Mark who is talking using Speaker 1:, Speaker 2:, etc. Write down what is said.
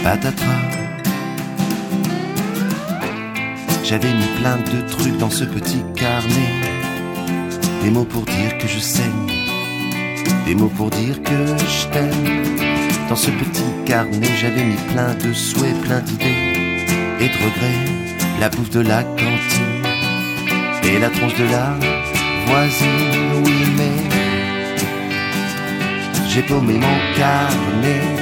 Speaker 1: patatras. J'avais mis plein de trucs dans ce petit carnet. Des mots pour dire que je saigne, des mots pour dire que je t'aime. Dans ce petit carnet, j'avais mis plein de souhaits, plein d'idées et de regrets. La bouffe de la cantine et la tronche de la voisine. Oui, mais j'ai paumé mon carnet